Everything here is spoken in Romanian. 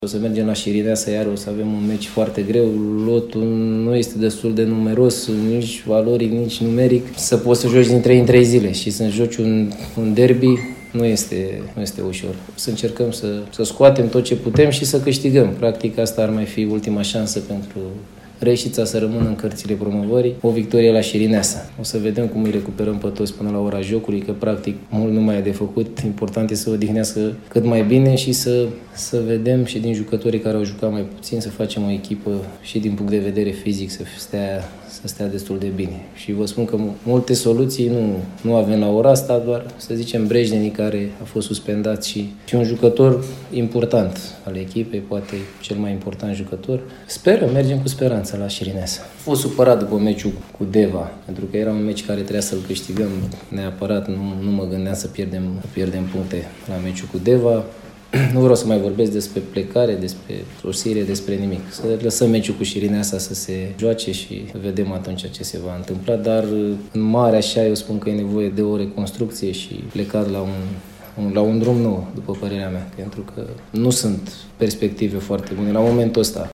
O să mergem la Șirineasa, iar o să avem un meci foarte greu. Lotul nu este destul de numeros, nici valoric, nici numeric. Să poți să joci din 3 în 3 zile și să joci un derby nu este ușor. Să încercăm să scoatem tot ce putem și să câștigăm. Practic asta ar mai fi ultima șansă pentru Reșița să rămână în cărțile promovării, o victorie la Șirineasa. O să vedem cum îi recuperăm pe toți până la ora jocului, că practic mult nu mai e de făcut. Important e să odihnească cât mai bine și să vedem și din jucătorii care au jucat mai puțin, să facem o echipă și din punct de vedere fizic să stea destul de bine. Și vă spun că multe soluții nu avem la ora asta, doar să zicem Brejneni, care a fost suspendat și un jucător important al echipei, poate cel mai important jucător. Mergem cu speranță la Șirineasa. Am fost supărat după meciul cu Deva, pentru că era un meci care trebuia să-l câștigăm neapărat. Nu mă gândeam să pierdem puncte la meciul cu Deva. Nu vreau să mai vorbesc despre plecare, despre sosire, despre nimic. Să lăsăm meciul cu Șirineasa să se joace și vedem atunci ce se va întâmpla. Dar în mare așa eu spun că e nevoie de o reconstrucție și plecat la un drum nou, după părerea mea, pentru că nu sunt perspective foarte bune la momentul ăsta.